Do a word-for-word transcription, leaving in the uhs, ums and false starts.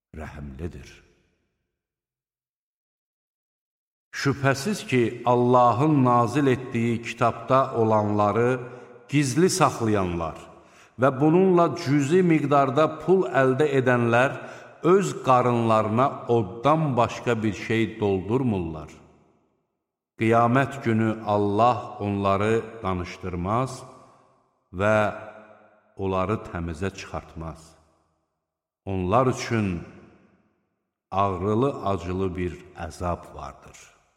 rəhimlidir. Şübhəsiz ki, Allahın nazil etdiyi kitabda olanları gizli saxlayanlar və bununla cüzi miqdarda pul əldə edənlər öz qarınlarına oddan başqa bir şey doldurmurlar. Qiyamət günü Allah onları danışdırmaz və onları təmizə çıxartmaz. Onlar üçün ağrılı-acılı bir əzab vardır.